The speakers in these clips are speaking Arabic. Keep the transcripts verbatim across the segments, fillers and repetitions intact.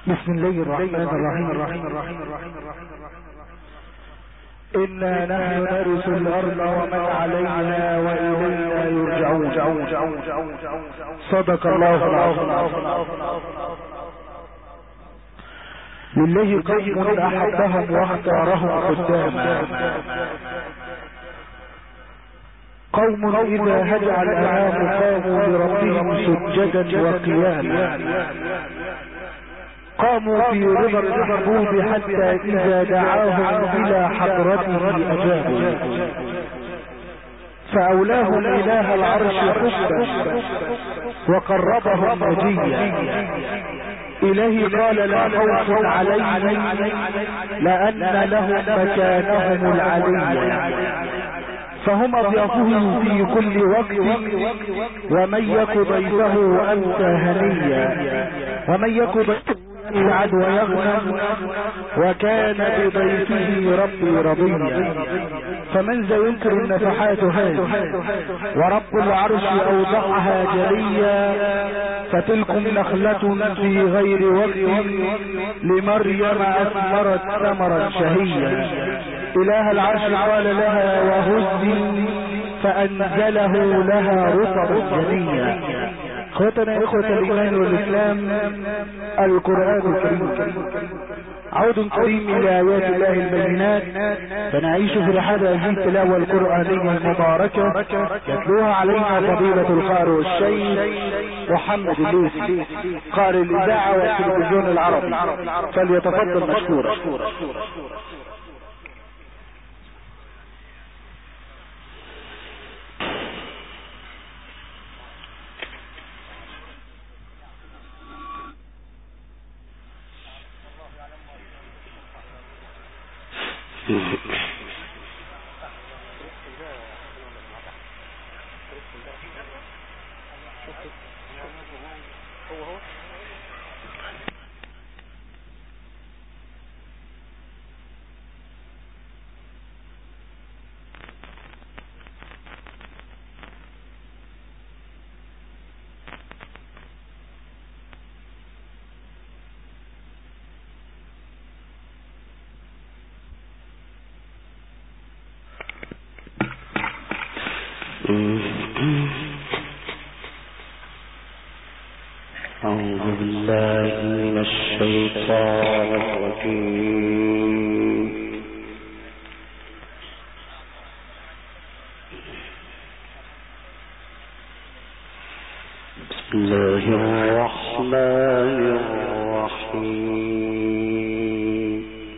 بسم الله الرحمن الرحيم الرحيم الرحيم الرحيم إنا نحن نرث الأرض ومن عليها وإلينا يرجعون. صدق الله العظيم. لله قوم أحبهم واختارهم قداما، قوم إذا هجع الأنام قاموا لربهم سجدا وقياما، قاموا في رضا المحبوب حتى إذا دعاهم إلى حضرته أجابوا، فأولاهم إله العرش حبا وقربهم نجيا. إلهي قال لا خوف عليهم لأن لهم مكانهم العلي، فهم أضيافه في كل وقت، ومن يك ضيفه أنت هنيا، ومن يك ضيفه يسعد ويغنم، وكان بضيفه ربي رضيا. فمن ذا ينكر النفحات هذه ورب العرش أوضعها جليا، فتلكم نخلة في غير وقت لمريم أثمرت ثمرا شهيا. إله العرش قال لها وهزي فأنزله لها رطبا جنيا. اخوتنا اخوة الايمان والاسلام، القرآن الكريم عود كريم الى ايات الله البينات، فنعيش في رحاب هذه التلاوة القرآنية المباركة يتلوها علينا فضيلة القارئ والشيخ محمد الليثي قارئ الاذاعة والتلفزيون العربي، فليتفضل مشكورا. أعوذ بالله من الشيطان الرجيم. بسم الله الرحمن الرحيم.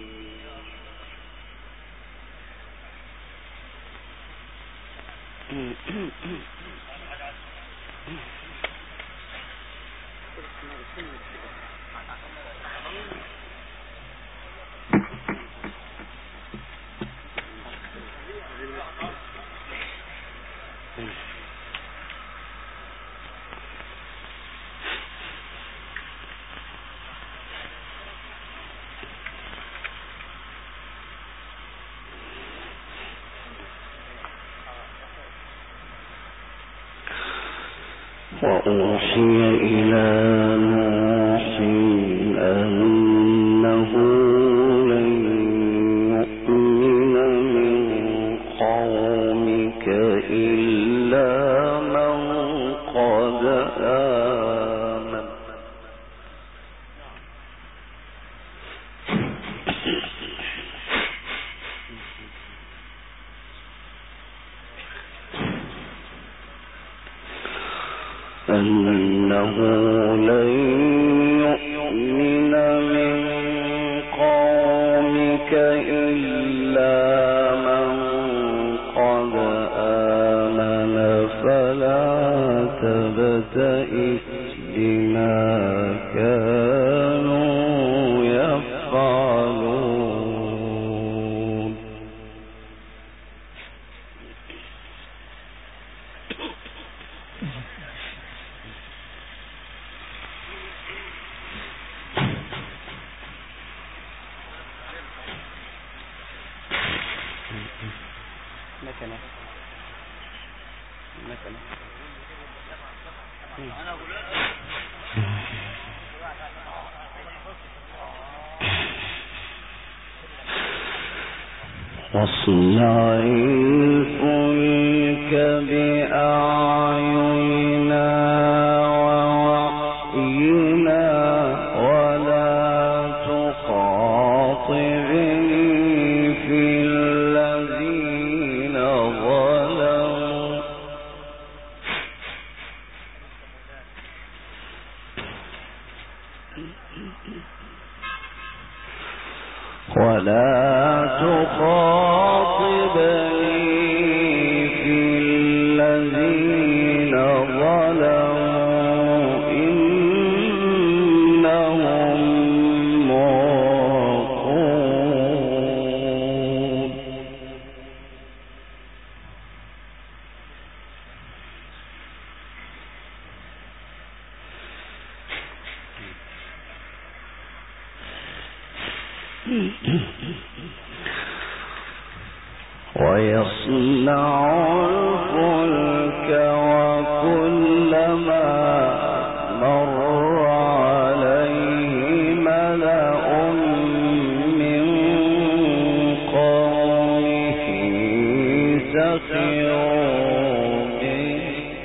وأوحي إلى نوح أنه لن يؤمن من قومك إلا من قد آمن. أنه لن يؤمن من قومك إلا من قد آمن، فلا تبتئس بما كانوا يفعلون. مكنة مكنة أنا أقول واصنع الفلك بأعيننا ووحينا ولا تخاطبني في الذين ظلموا ولا تخاطبني في الذين ظلموا إنهم مغرقون ويصنع الفلك وكلما مر عليه ملأ من قومه سخروا منه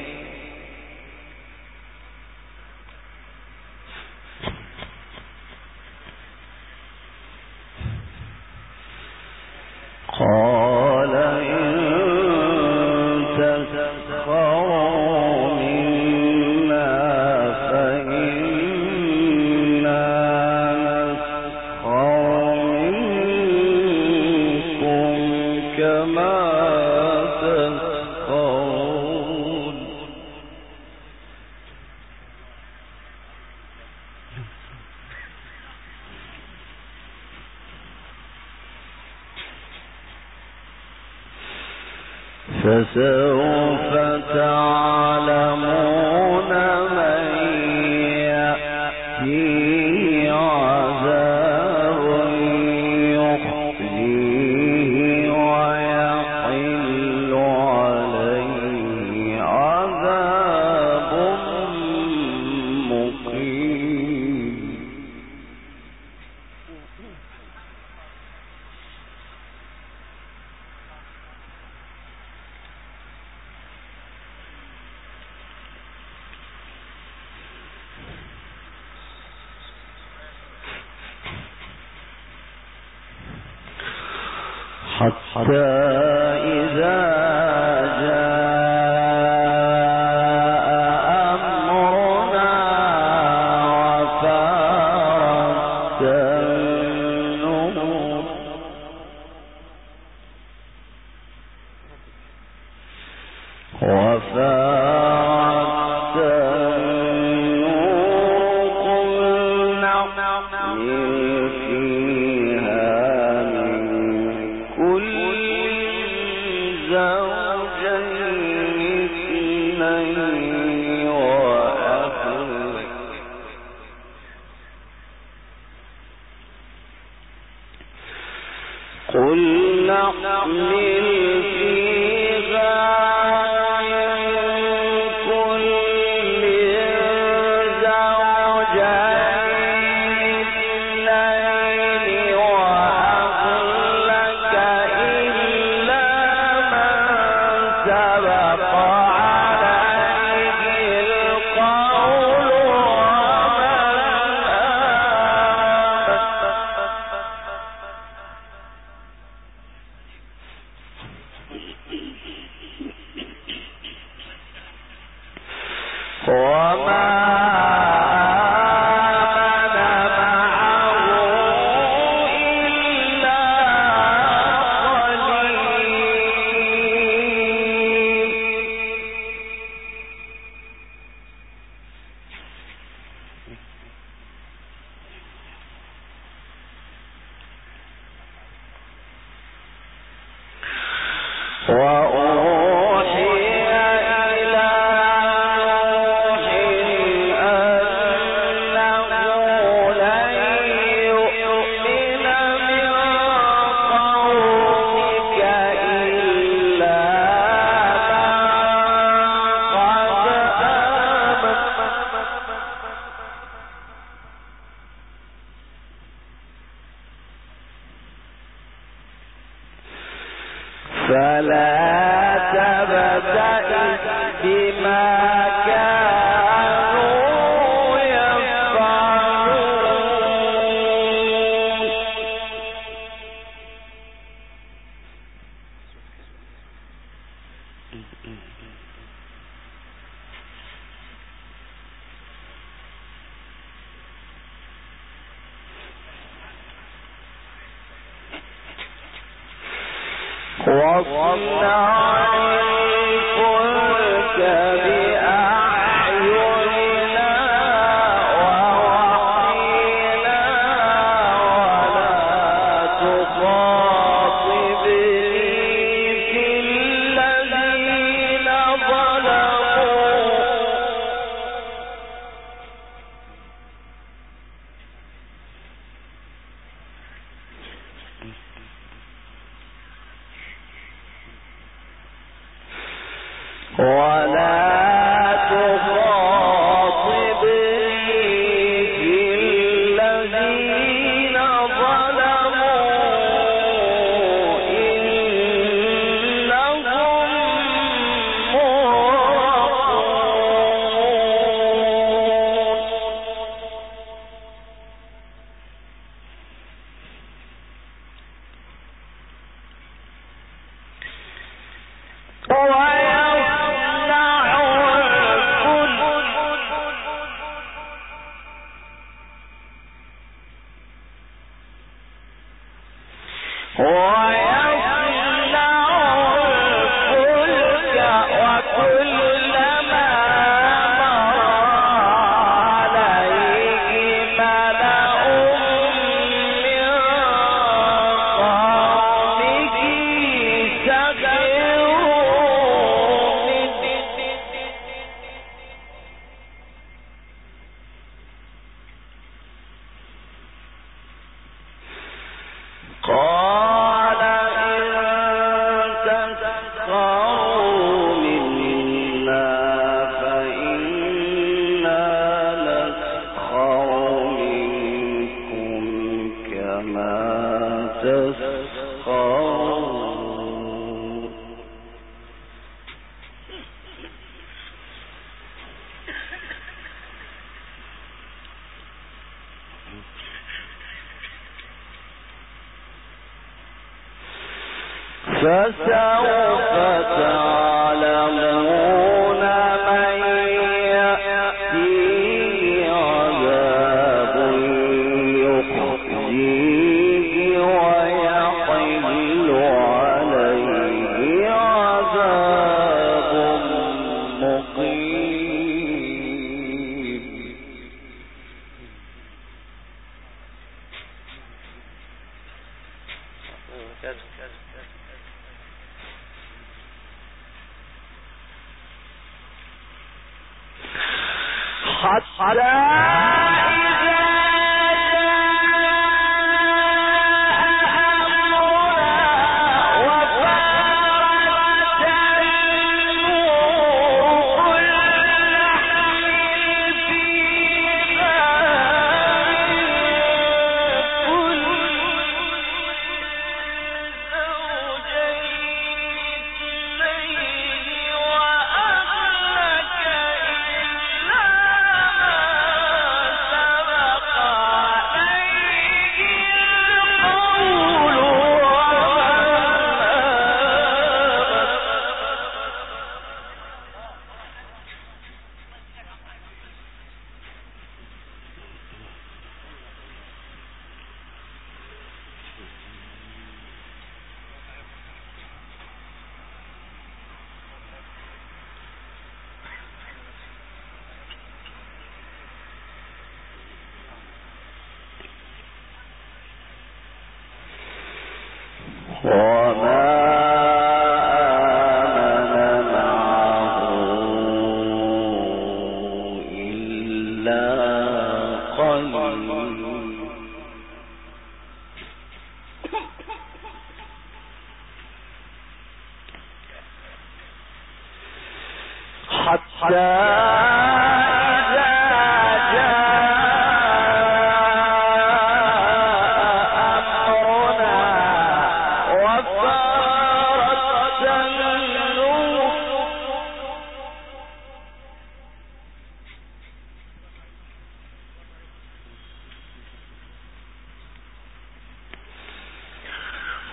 قال إن تسخروا منا فإنا نسخر منكم كما تسخرون فسوف تعلمون من يأتيه عذاب يخزيه ويحل عليه عذاب مقيم حتى إذا جاء أمرنا وفارت النور وفارت النور قل نحمل فيها من كل زوجين اثنين وأهلك قل نحمل فيها من كل زوجين اثنين وأهلك إلا من سبق عليه القول ومن وما آمن معه إلا قليل وأوحي إلى نوح فسوف تعلمون من يأتيه عذاب يخزيه ويحل عليه عذاب مقيم. حتى وفارت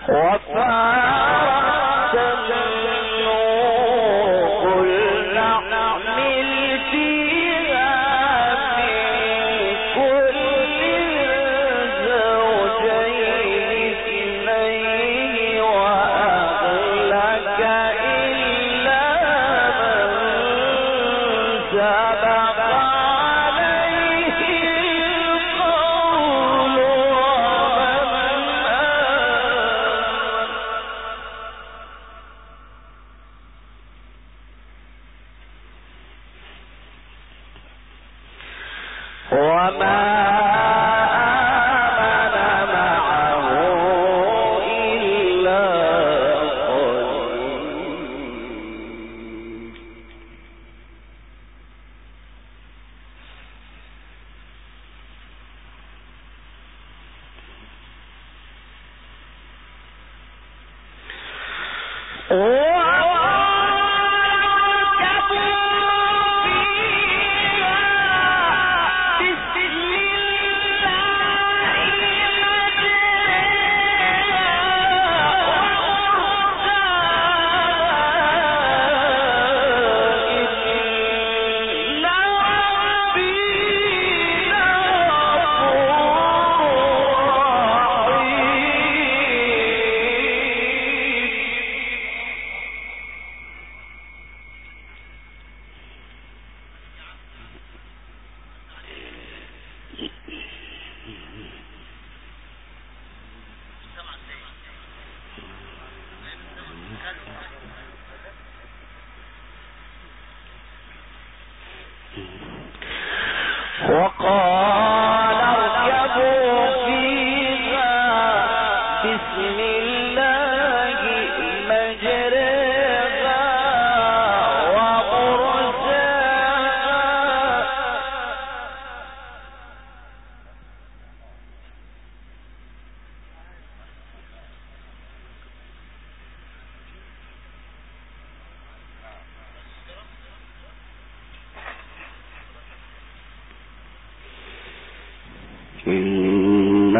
إن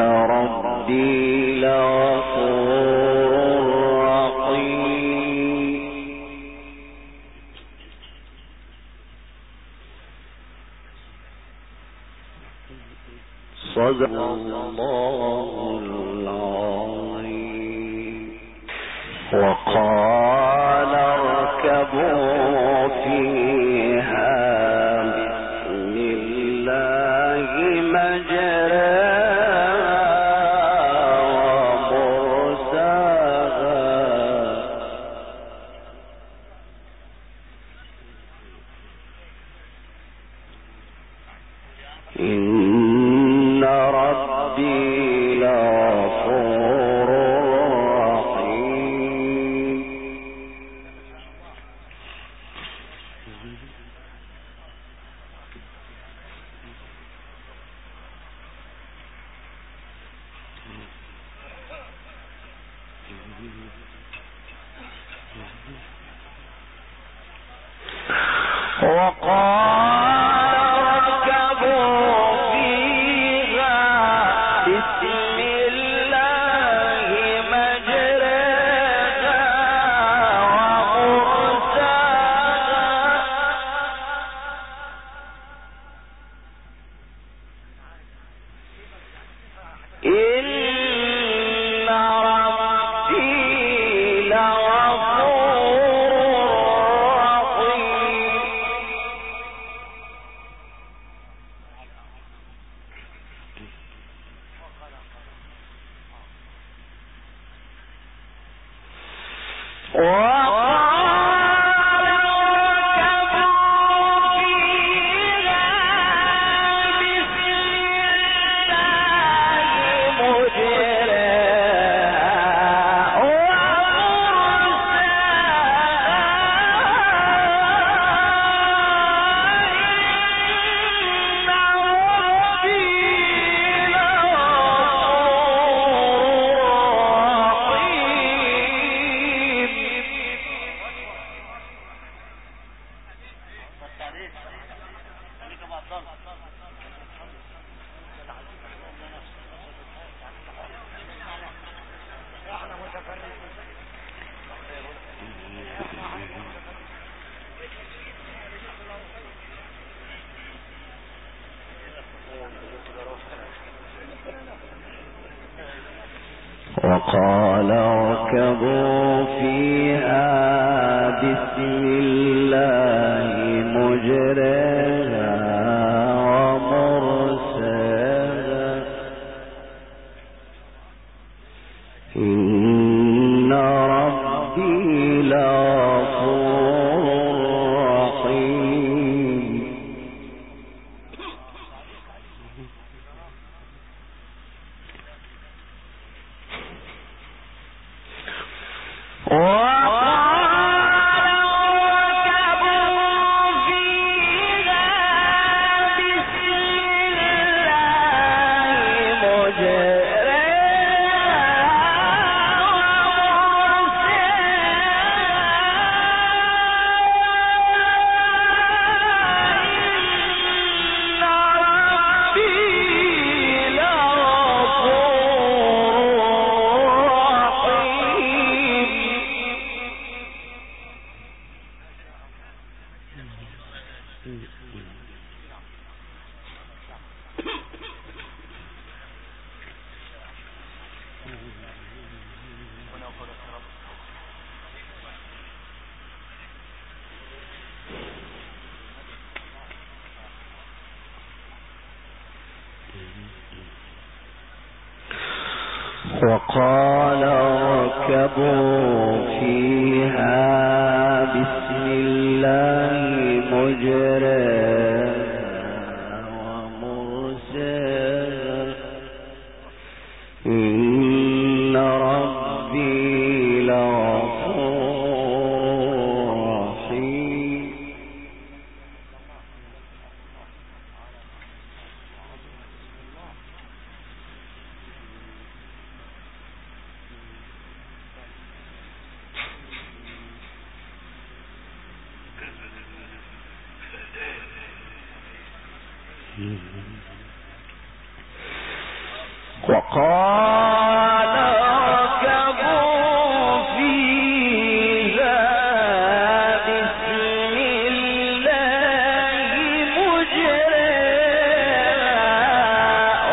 ربي لغفور رحيم. صدق الله العظيم. وقال اركبوا فيها بسم الله مجراها ومرساها إن ربي لغفور رحيم. وقال اركبوا فيها بسم الله مجراها ومرساها إن ربي لغفور رحيم. وقال اركبوا فيها بسم الله مجرها ومرساها إن ربي لغفور رحيم. وقال اركبوا فيها بسم الله مجرها ومرساها إن ربي لغفور رحيم. وقال اركبوا فيها بسم الله مجرها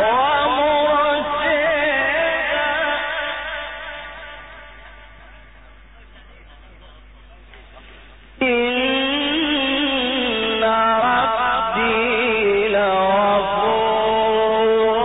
ومرساها إن ربي لغفور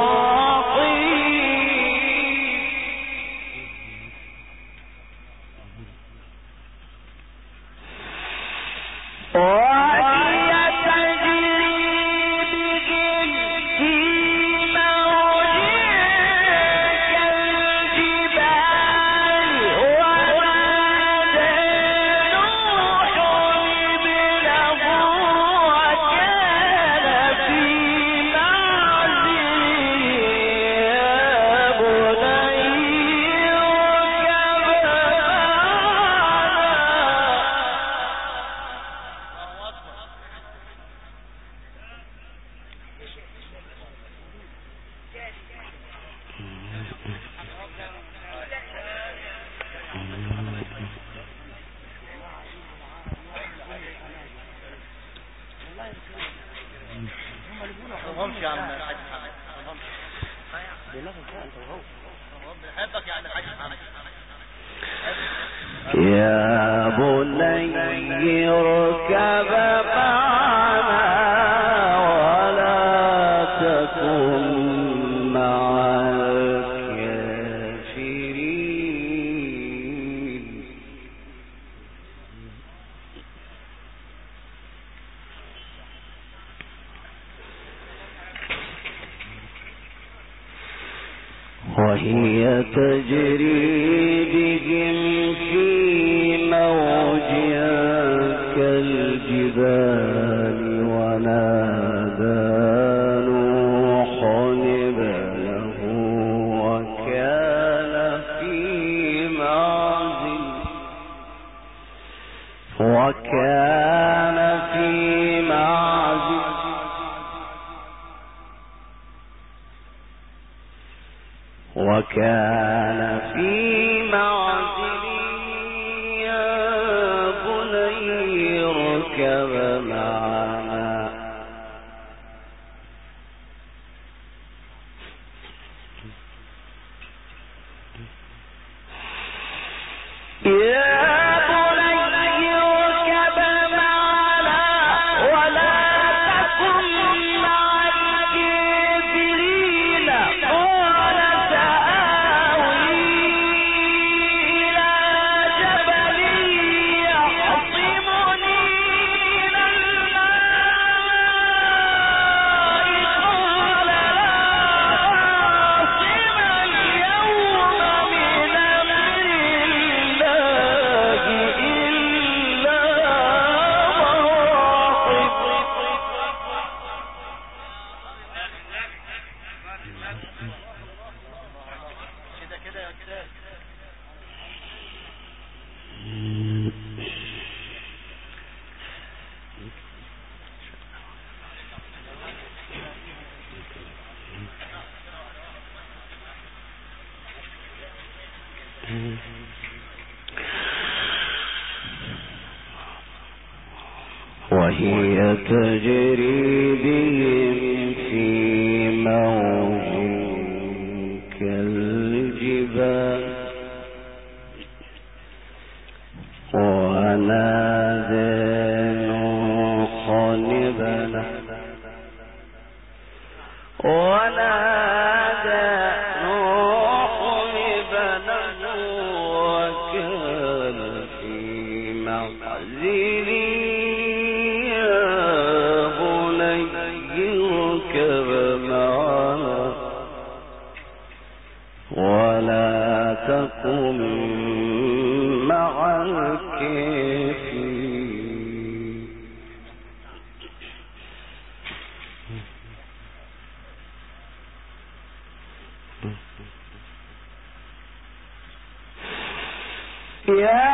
يا بني اركب معنا ولا تكن مع الكافرين. وهي تجري بهم في موج كالجبال ونادى نوح ابنه وكان في معزل وكان في معزل وكان في معزل يا بني اركب معنا وهي تجري بهم في موج كالجبال ونادى نوح ابنه ونادى نوح ابنه وكان في معزل ولا تكن مع الكافرين. يا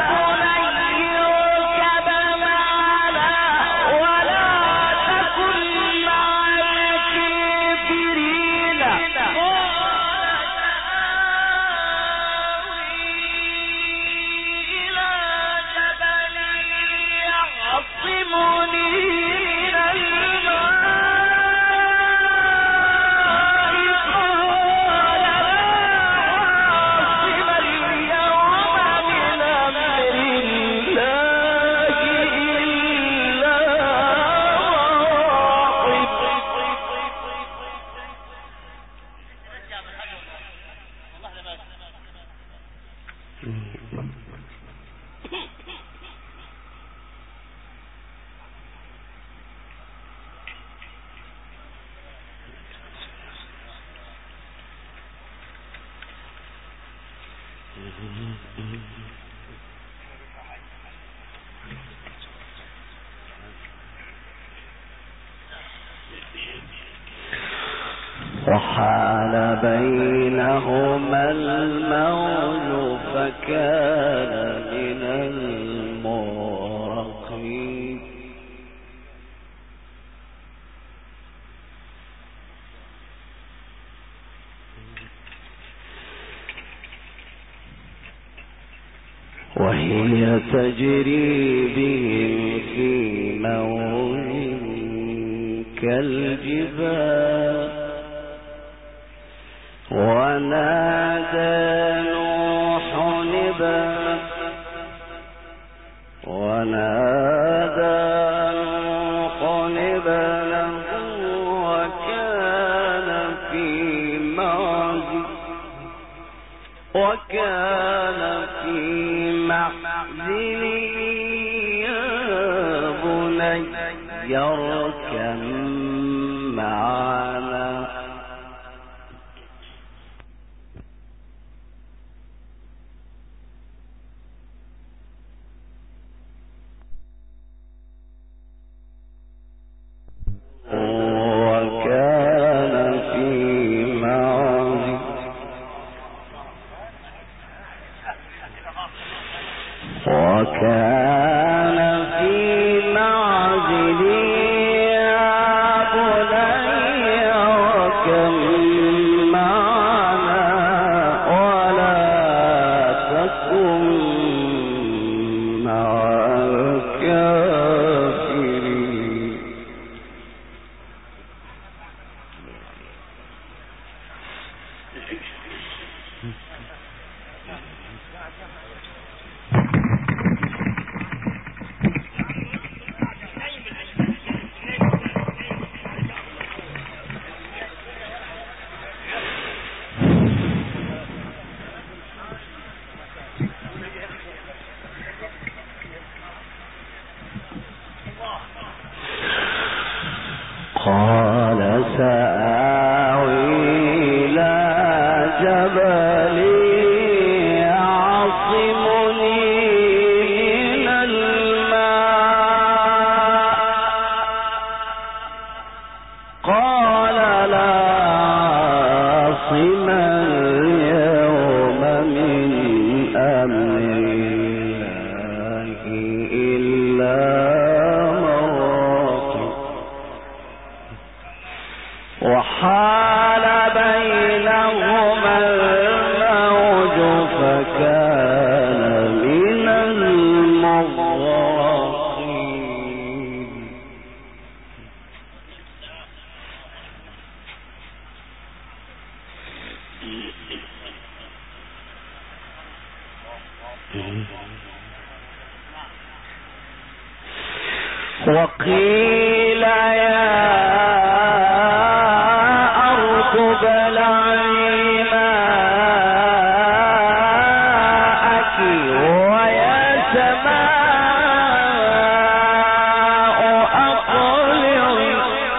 وحال بينهما الموج فكان من المغرقين. وهي تجري بهم في موج كالجبال ونادى نوح ابنه ونادى نوح ابنه وكان في معزل وكان في معزل يا بني اركب معنا وكان في معزل يا بني اركب معنا ولا تكن مع الكافرين. عاصم اليوم من أمر الله إلا من رحم وحال بينهما الموج فكان من المغرقين وقيل يا أرض ابلعي ماءك ويا سماء أقلعي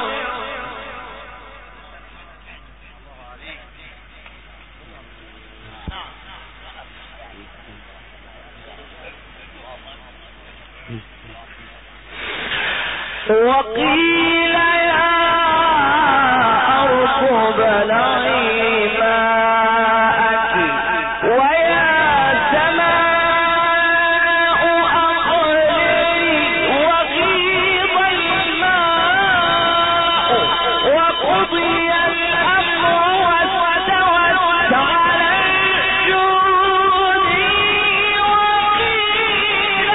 وقيل يا أرض ابلعي ماءك ويا سماء أقلعي وغيض الماء وقضي الأمر واستوت على الجود وقيل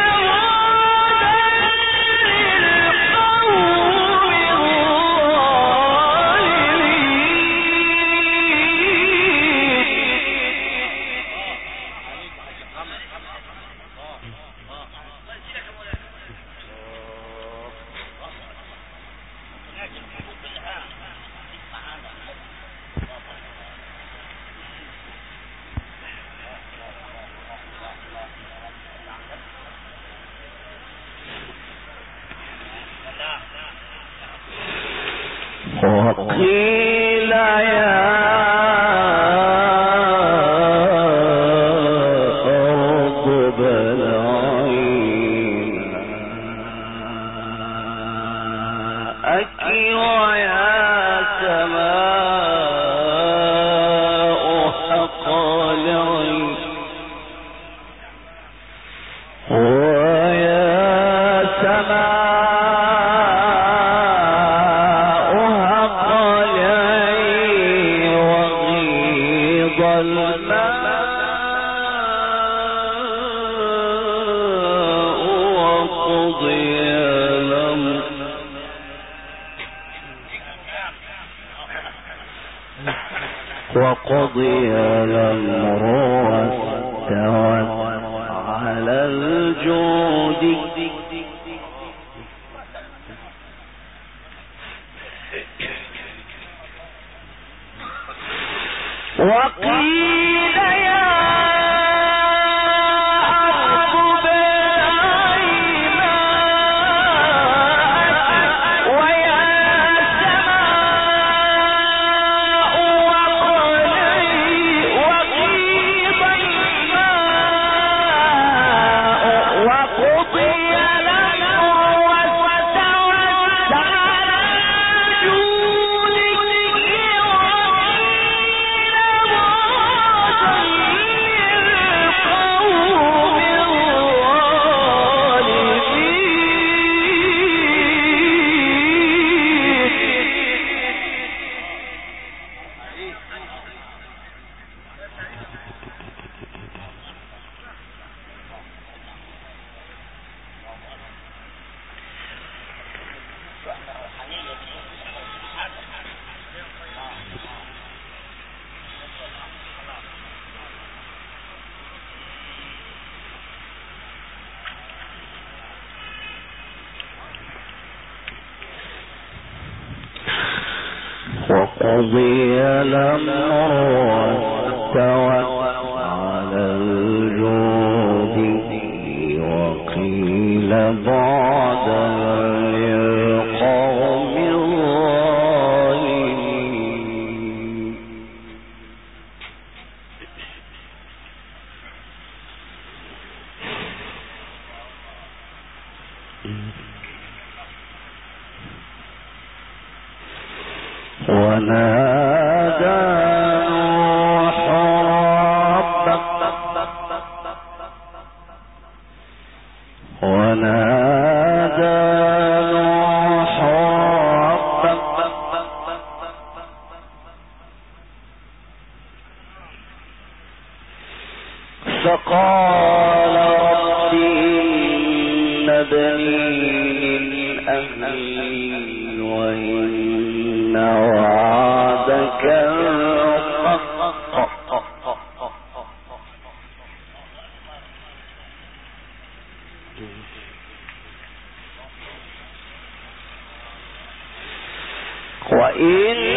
وقيل يا أرض ابلعي ماءك ويا سماء أقلعي ويا سماء وقضي الأمر واستوت على الجود وقيل يا أرض ابلعي ماءك ويا سماء أقلعي وغيض الماء وقضي الأمر واستوت على الجود وقضي الأمر واستوت على الجود وقيل بعدا للقوم الظالمين ونادى فقال رب إن ابني من أهلي وإن وعدك الحق وإن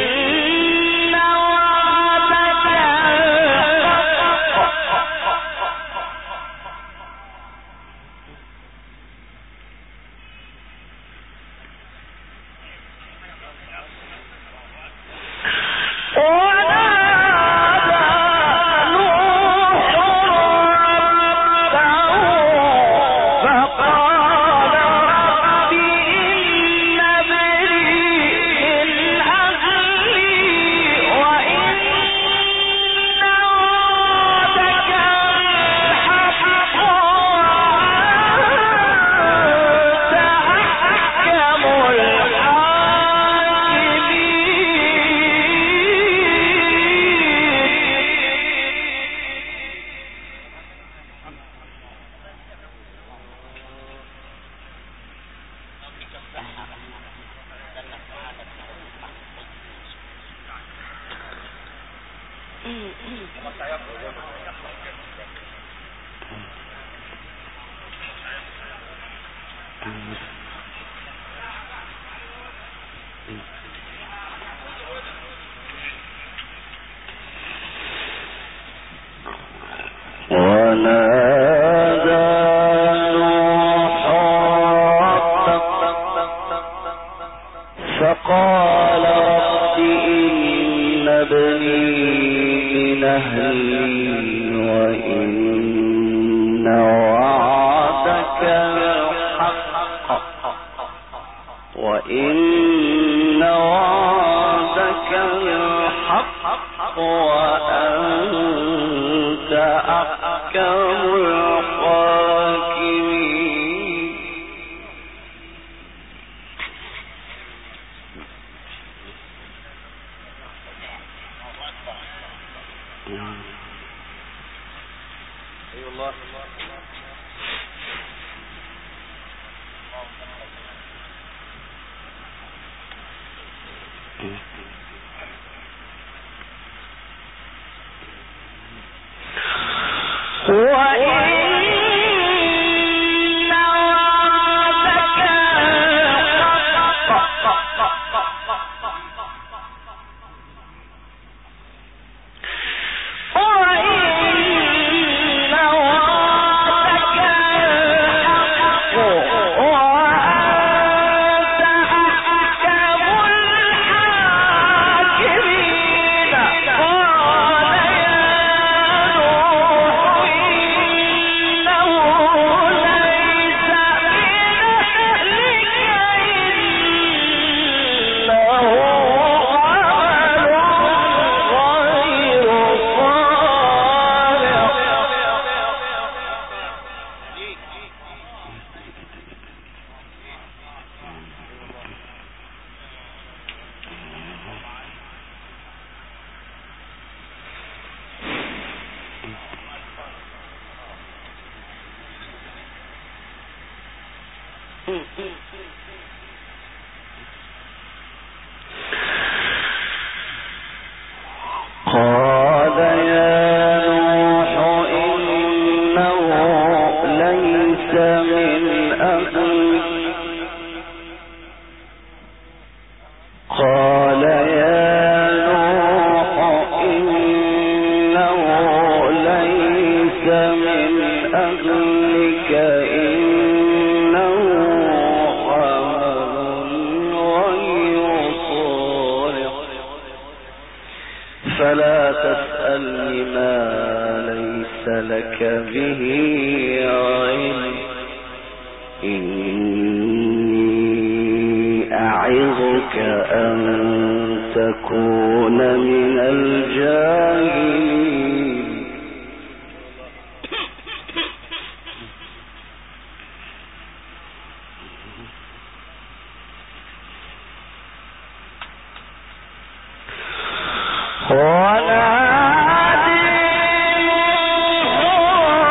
فقال رب إن ابني من أهلي وإن وعدك الحق وإن وعدك الحق وأنت أحكم الحاكمين. أي الله قال يا نوح إنه ليس من أهلك قال يا نوح إنه ليس من أهلك إنه عمل غير صالح فلا تسألني ما ليس لك به علم إني أعظك أن تكون من الجاهلين. ونادى نوح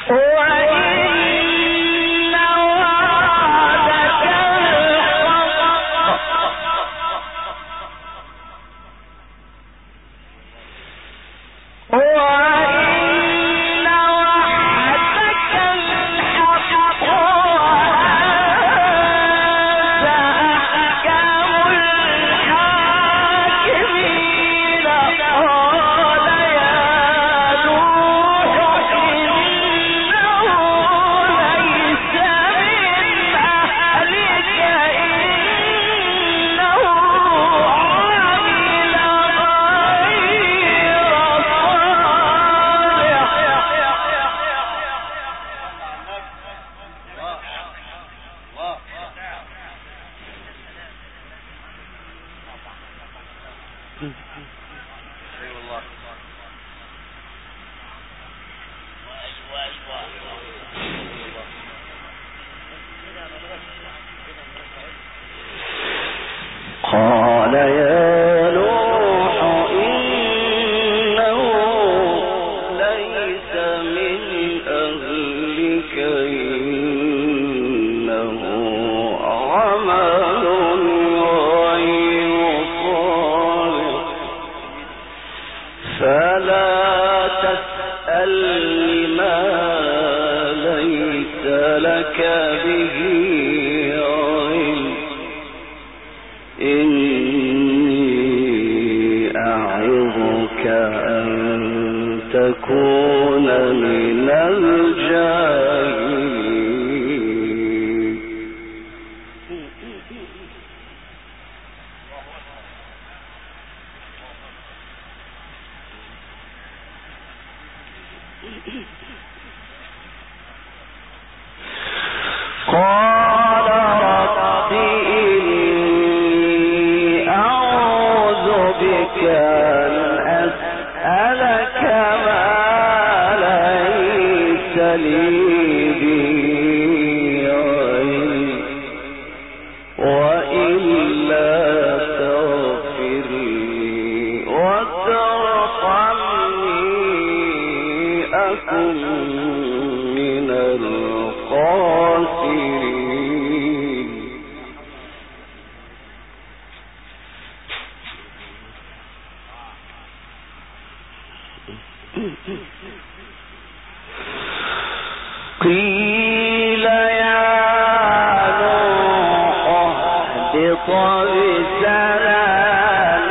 قال يا نوح إنه ليس من أهلك إنه عمل غير صالح فلا تسألني ما ليس لك به علم إني أعظك أن تكون من الجاهلين. قال رب إني أعوذ بك أن أسألك ما ليس لي به علم وإلا تغفر لي وترحمني أكن من الخاسرين. قيل يا نوح اهبط بسلام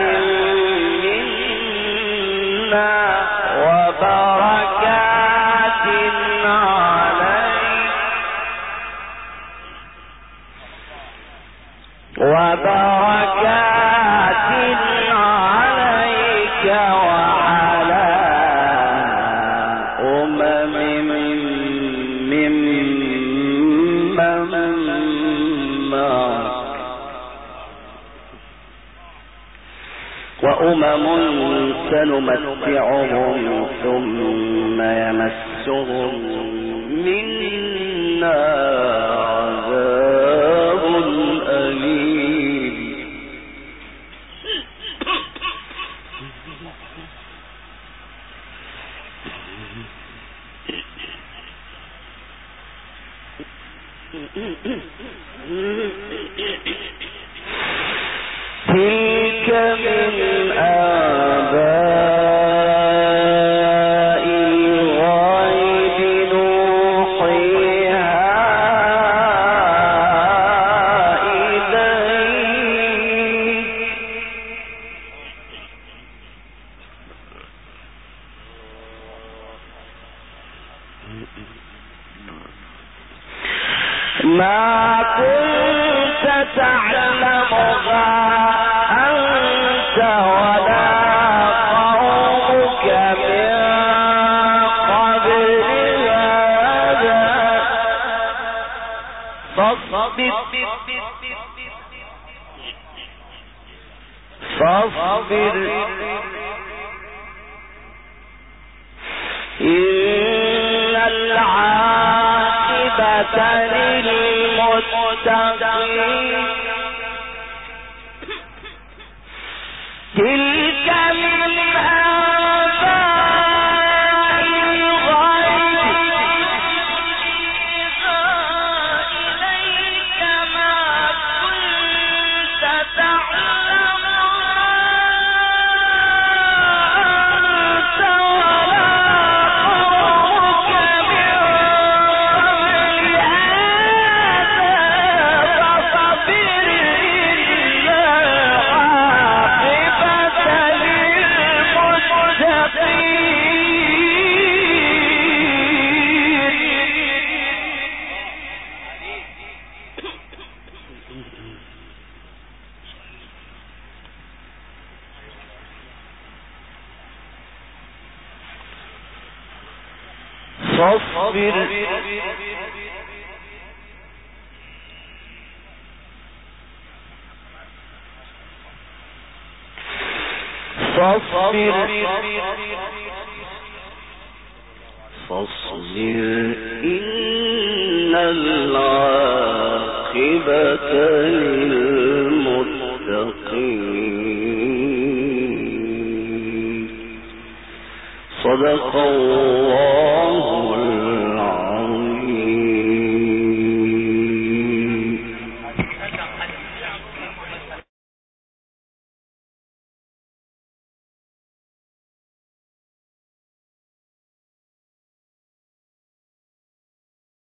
منا وبركات عليك وبركات عليك وعلى أمم ممن معك وأمم سنمتعهم ثم يمسهم منا عذاب أليم. تلك من آباء الغيب نوحيها إليك ما كنت تعلمها أنت ولا قومك من قبل هذا فاصبر فاصبر إن العاقبة للمتقين. تلك من آباء الغيب فاصبر فاصبر فاصبر إن العاقبة للمتقين. صدق الله